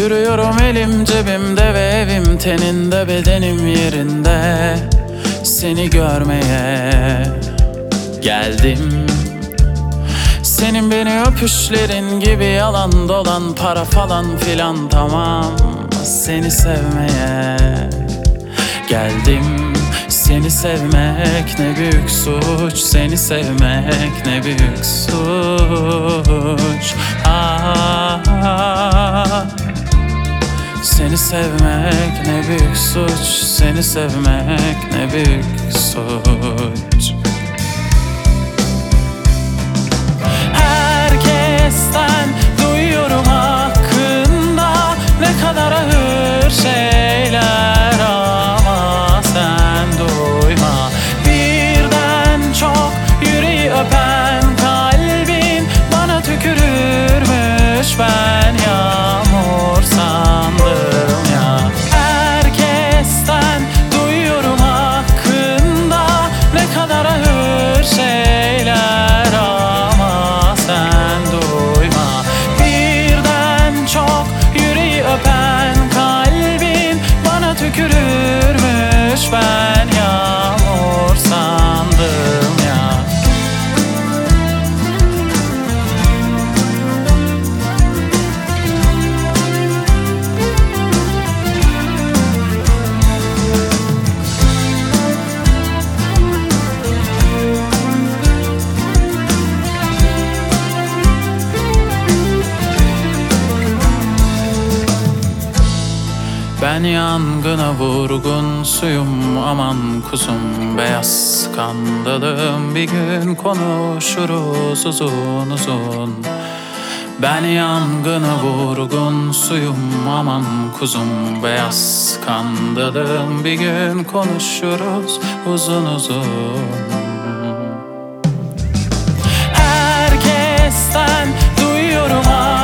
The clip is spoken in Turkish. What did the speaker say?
Yürüyorum elim cebimde ve evim teninde, bedenim yerinde. Seni görmeye geldim. Senin beni öpüşlerin gibi yalan dolan, para falan filan tamam. Seni sevmeye geldim. Seni sevmek ne büyük suç, seni sevmek ne büyük suç. Seni sevmek ne büyük suç, seni sevmek ne büyük suç. Herkesten duyuyorum hakkında ne kadar ağır şeyler, ama sen duyma. Birden çok yüreği öpen kalbin bana tükürürmüş, ben yağmur sandım ya. Herkesten duyuyorum hakkında ne kadar ağır şeyler, ama sen duyma. Birden çok yüreği öpen kalbin bana tükürürmüş, ben yağmur sandım ya. Ben yangına vurgun suyum, aman kuzum, beyaz skandalım. Bir gün konuşuruz uzun uzun. Ben yangına vurgun suyum, aman kuzum, beyaz skandalım. Bir gün konuşuruz uzun uzun. Herkesten duyuyorum